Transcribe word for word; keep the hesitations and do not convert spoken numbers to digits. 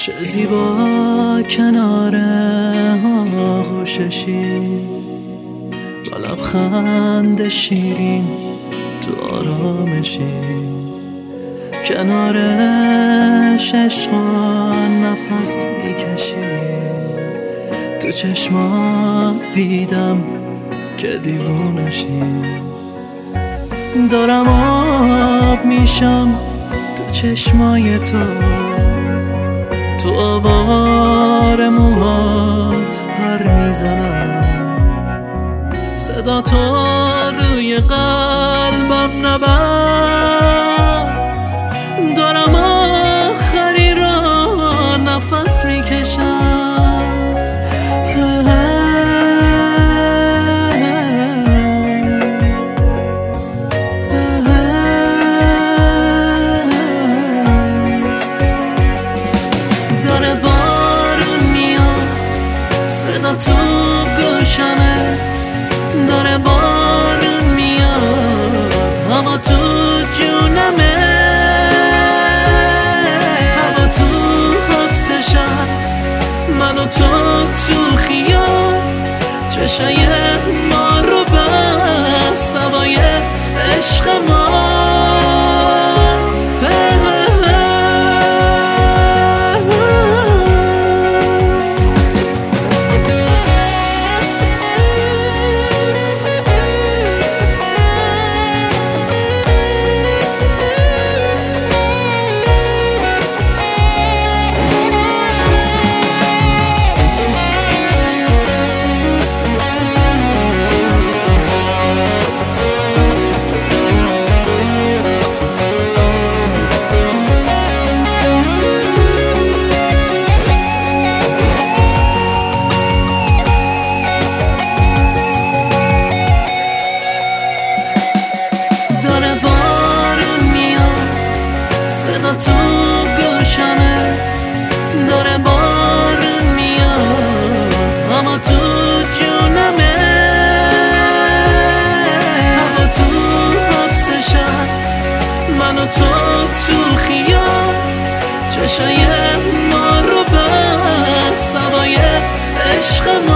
چه زیبا کنار آغوششی، با لبخند شیرین تو آرامشی، کنارش عشقان نفس میکشی. تو چشمات دیدم که دیوونشی، دارم آب میشم تو چشمای تو، تو آوار موهات پر میزنم، صدا تو روی قلبم نبر، دارم آخری را نفس میکشم. داره بارون میاد، صدا تو گوشمه، داره بارون میاد، هوا تو جونمه، هوا تو حبسشم، من و تو تو خیال، چشای ما رو بست هوای عشق ما. تو گوشمه، داره بارون میاد، هوا تو جونمه، هوا تو حبسشم، من و تو تو خیال، چشای ما رو بست هوای عشق ما.